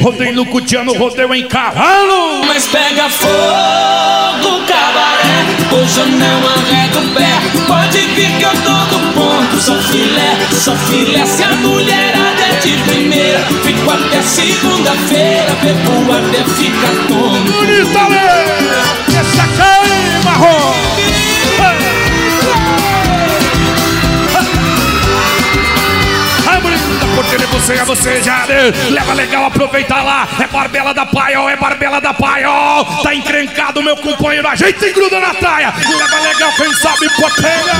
rodei no cutiano, rodei em cavalo. Mas pega fogo, cabaré, hoje eu não arrego o pé. Pode vir que eu tô do ponto, sou filé. Se a mulherada é de primeira, fico até segunda-feira, bebo até ficar tonto. Bonita, Lê! Essa cai, marrom! Porteira, você já leva legal, aproveita lá. É Barbela da Paiol, Tá encrencado, meu companheiro, ajeita e gruda na traia. Leva legal, quem sabe porteira.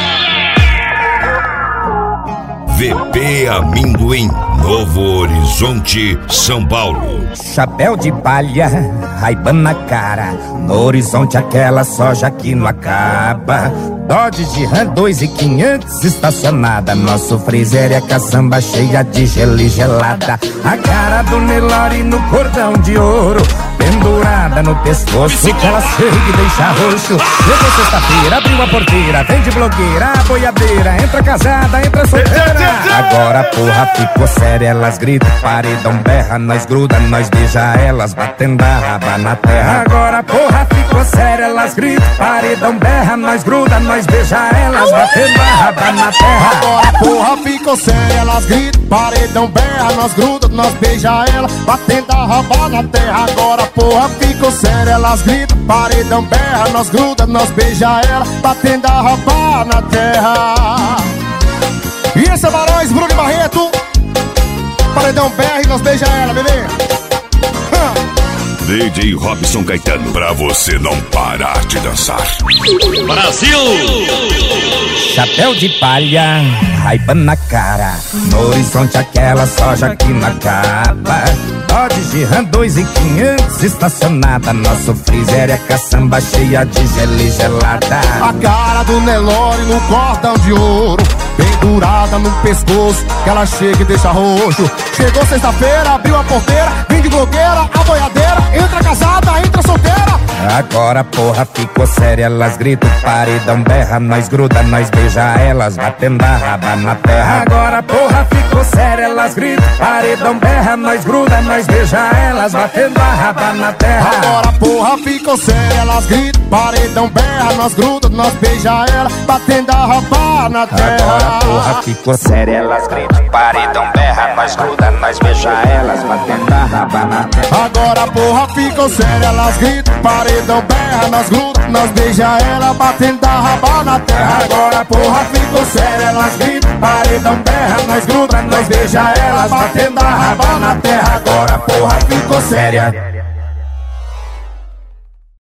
VP Amendoim, Novo Horizonte, São Paulo. Chapéu de palha, Ray-Ban na cara. No horizonte aquela soja que não acaba. Dodge de Ram 2.500 estacionada. Nosso freezer é caçamba cheia de gelo e gelada. A cara do Nelore no cordão de ouro, pendurada no pescoço, que ela chega e deixa roxo. Chegou sexta-feira, abriu a porteira, vem de blogueira, a boiadeira, entra casada, entra solteira. Agora porra ficou séria, elas gritam, paredão berra, nós gruda, nós beija elas, batendo a raba na terra. Agora porra ficou séria, elas gritam, paredão berra, nós gruda, nós beija elas, batendo a raba na terra. Agora porra ficou séria, elas gritam, paredão berra, nós gruda, nós beija elas, batendo a raba na terra. Agora porra ficou séria, elas gritam, paredão berra, nós gruda, nós beija ela, batendo a raba na terra. E esse é Barões, Bruno e Barreto, paredão berra e nós beija ela, bebê. DJ Robson Caetano, pra você não parar de dançar. Brasil! Chapéu de palha, Ray-Ban na cara. No horizonte aquela soja que não acaba. Dodge de Ram 2.500 estacionada. Nosso freezer é caçamba cheia de gelo e gelada. A cara do Nelore no cordão de ouro, pendurada no pescoço, que ela chega e deixa roxo. Chegou sexta-feira, abriu a porteira, vem de blogueira, a boiadeira, entra casada, entra solteira. Agora porra ficou séria, elas gritam, paredão berra, nós gruda, nós beija elas, batendo a raba na terra. Agora porra ficou séria, elas gritam, paredão berra, nós gruda, nós beija elas, batendo a raba na terra. Agora porra ficou séria, elas gritam, paredão berra, nós gruda, nós beija ela, batendo a raba na terra. Agora porra ficou séria, elas gritam, paredão berra, nós gruda, nós beija elas, batendo a raba na terra. Agora porra ficou séria, elas gritam, paredão berra, nós gruda, nós beija ela, batendo a raba na terra. Agora porra ficou séria, elas gritam, paredão berra, nós gruda, nós beija elas, batendo a raba na terra. Agora porra ficou séria.